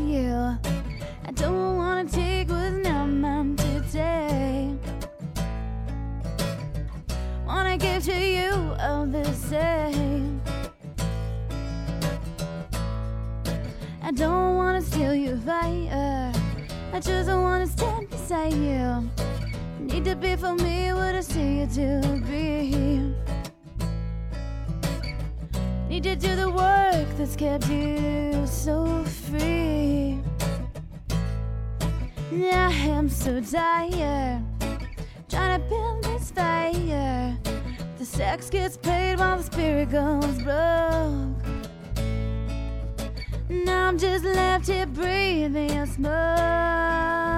you. I don't wanna take what's not mine today. Wanna give to you all the same. I don't wanna steal your fire, I just wanna stand beside you. Need to be for me what I see you to be. Need to do the work that's kept you so free. I am so tired, trying to build this fire. The sex gets paid while the spirit goes broke. Now I'm just left here breathing smoke.